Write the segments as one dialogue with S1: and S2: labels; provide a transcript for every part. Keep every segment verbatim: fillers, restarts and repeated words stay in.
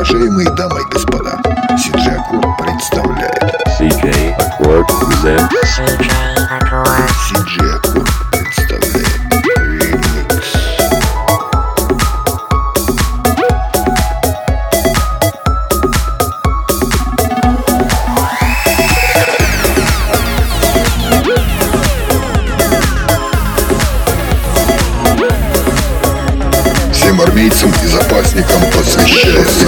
S1: Уважаемые дамы и господа, си джей Accord представляет
S2: си джей Accord presents
S3: си джей Accord.
S1: си джей Accord представляет ремикс. Всем армейцам и запасникам посвящается.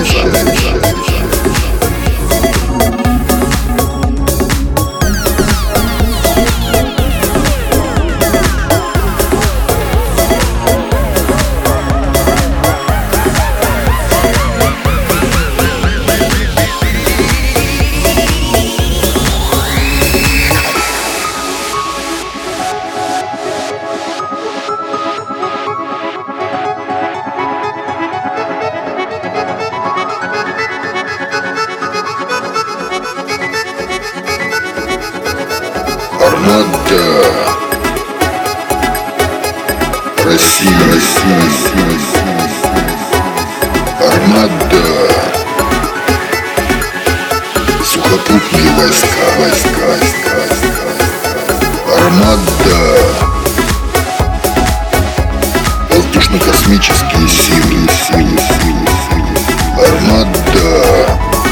S1: Армада, Россия, Россия, Россия, Армада, сухопутные войска, войска, войска, Армада, воздушно-космические силы, силы, силы, силы, Армада,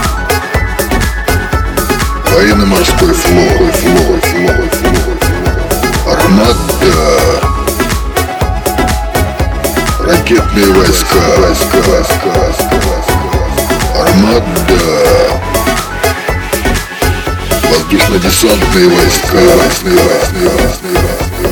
S1: военно-морской флот, флот, флот, флот, Армада, ракетные войска, войска, войска, войска, Армада, воздушно-десантные войска, войска, войска, войска.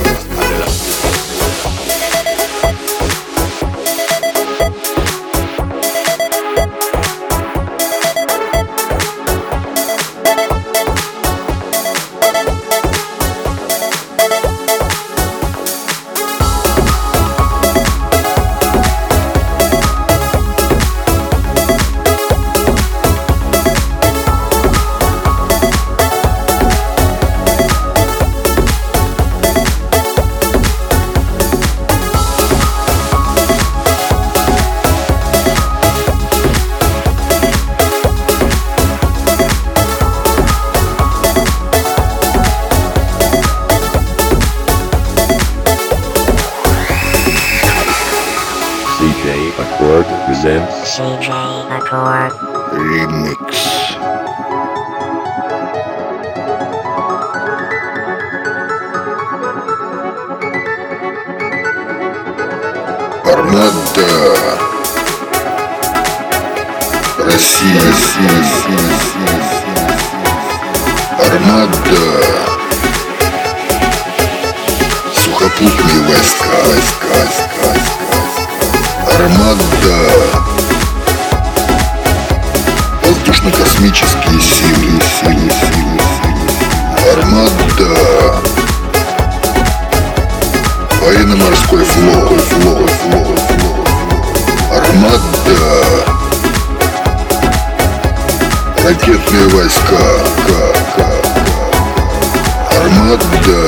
S2: си джей Accord presents
S3: си джей Accord.
S1: Ремикс. Армада, Россия, Россия, Россия, Россия, Армада, сухопутные войска, войска, войска, войска, Армада, воздушно-космические силы, силы, силы, силы, Армада, военно-морской флот, флот, флот, флот, Армада, ракетные войска, К, К, К, Армада,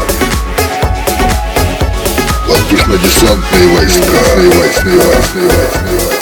S1: воздушно-десантные войска, войска, войска, войска.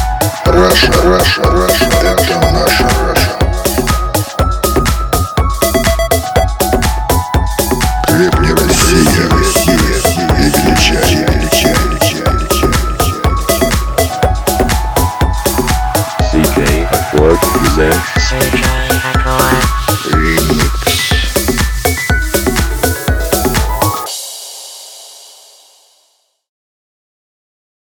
S1: Раша, Раша, Раша, это наша Раша.
S2: presents
S3: C J